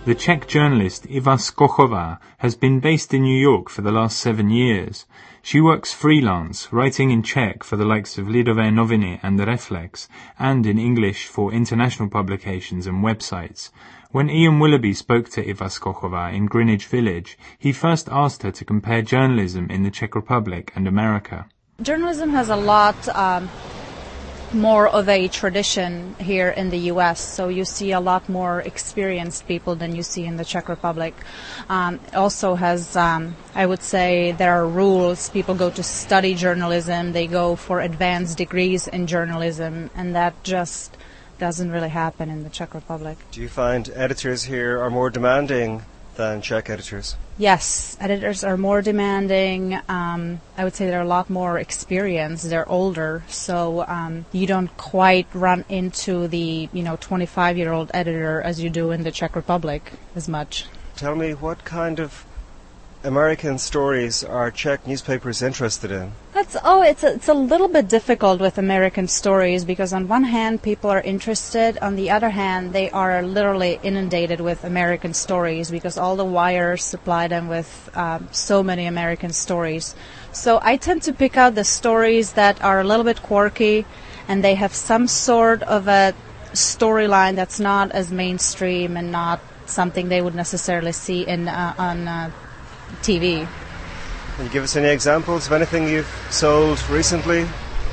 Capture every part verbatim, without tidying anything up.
The Czech journalist Iva Skochová has been based in New York for the last seven years. She works freelance, writing in Czech for the likes of Lidové noviny and Reflex, and in English for international publications and websites. When Ian Willoughby spoke to Iva Skochová in Greenwich Village, he first asked her to compare journalism in the Czech Republic and America. Journalism has a lot um, more of a tradition here in the U S, so you see a lot more experienced people than you see in the Czech Republic. Um, it also has, um, I would say, there are rules. People go to study journalism, they go for advanced degrees in journalism, and that just doesn't really happen in the Czech Republic. Do you find editors here are more demanding than Czech editors? Yes, editors are more demanding. Um, I would say they're a lot more experienced. They're older, so um, you don't quite run into the you know twenty-five-year-old editor as you do in the Czech Republic as much. Tell me, what kind of American stories are Czech newspapers interested in? That's oh, it's a, it's a little bit difficult with American stories because on one hand people are interested, on the other hand they are literally inundated with American stories because all the wires supply them with um, so many American stories. So I tend to pick out the stories that are a little bit quirky and they have some sort of a storyline that's not as mainstream and not something they would necessarily see in uh, on uh, T V. Can you give us any examples of anything you've sold recently?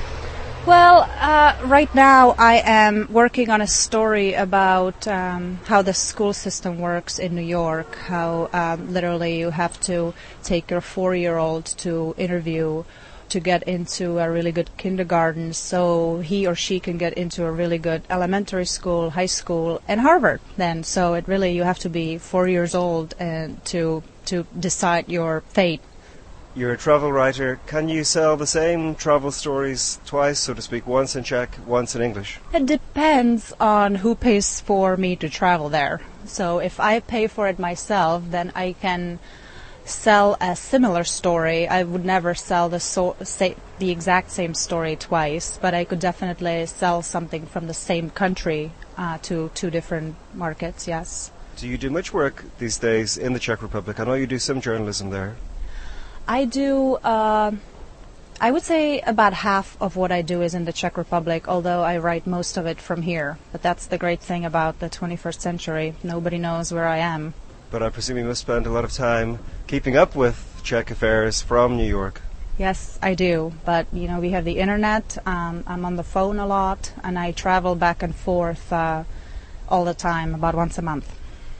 Well, uh, right now I am working on a story about um, how the school system works in New York, how um, literally you have to take your four-year-old to interview to get into a really good kindergarten so he or she can get into a really good elementary school, high school, and Harvard then. So it really, you have to be four years old and to to decide your fate. You're a travel writer. Can you sell the same travel stories twice, so to speak, once in Czech, once in English? It depends on who pays for me to travel there. So if I pay for it myself, then I can sell a similar story. I would never sell the so, say, the exact same story twice, but I could definitely sell something from the same country uh, to two different markets, yes. Do you do much work these days in the Czech Republic? I know you do some journalism there. I do, uh, I would say about half of what I do is in the Czech Republic, although I write most of it from here. But that's the great thing about the twenty-first century. Nobody knows where I am. But I presume you must spend a lot of time keeping up with Czech affairs from New York. Yes, I do. But, you know, we have the internet. Um, I'm on the phone a lot, and I travel back and forth uh, all the time, about once a month.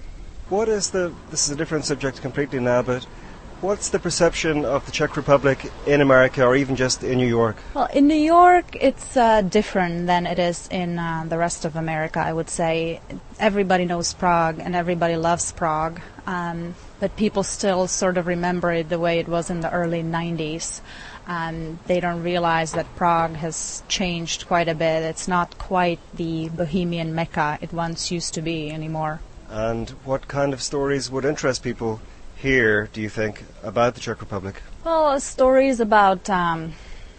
What is the, this is a different subject completely now, but what's the perception of the Czech Republic in America or even just in New York? Well, in New York, it's uh, different than it is in uh, the rest of America, I would say. Everybody knows Prague and everybody loves Prague, um, but people still sort of remember it the way it was in the early nineties. Um, they don't realize that Prague has changed quite a bit. It's not quite the bohemian Mecca it once used to be anymore. And what kind of stories would interest people here, do you think, about the Czech Republic? Well, stories about um,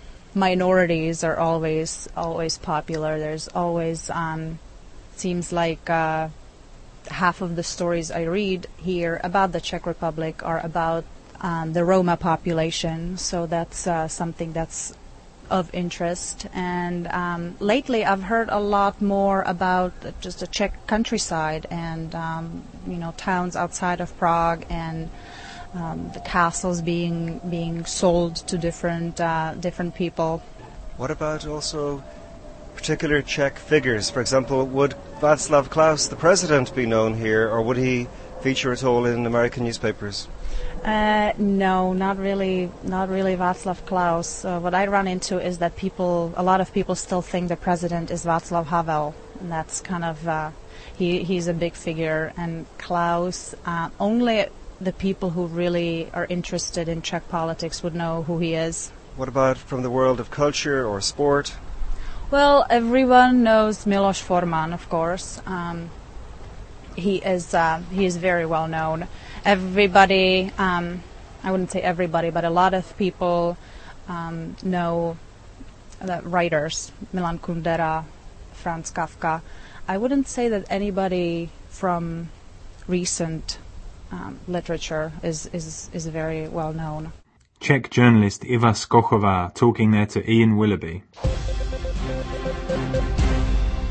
minorities are always always popular. There's always, um, seems like uh, half of the stories I read here about the Czech Republic are about um, the Roma population. So that's uh, something that's of interest. And um, lately I've heard a lot more about just the Czech countryside and um, you know towns outside of Prague and um, the castles being being sold to different uh, different people. What about also particular Czech figures? For example, would Václav Klaus, the president, be known here, or would he feature at all in American newspapers? Uh, no, not really, not really Václav Klaus. Uh, what I run into is that people, a lot of people still think the president is Václav Havel, and that's kind of, uh, he he's a big figure, and Klaus, uh, only the people who really are interested in Czech politics would know who he is. What about from the world of culture or sport? Well, everyone knows Miloš Forman, of course. Um, he is uh, he is very well known. Everybody, um, I wouldn't say everybody, but a lot of people um, know the writers, Milan Kundera, Franz Kafka. I wouldn't say that anybody from recent um, literature is, is, is very well known. Czech journalist Iva Skochová talking there to Ian Willoughby.